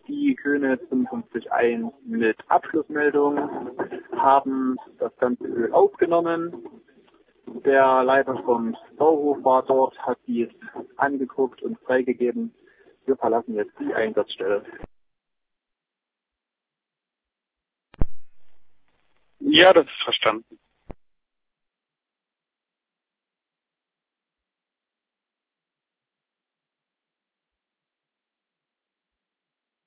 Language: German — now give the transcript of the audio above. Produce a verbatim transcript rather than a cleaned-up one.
die König fünfundfünfzig eins mit Abschlussmeldung, haben das ganze Öl aufgenommen. Der Leiter vom Bauhof war dort, hat dies angeguckt und freigegeben. Wir verlassen jetzt die Einsatzstelle. Ja, das ist verstanden.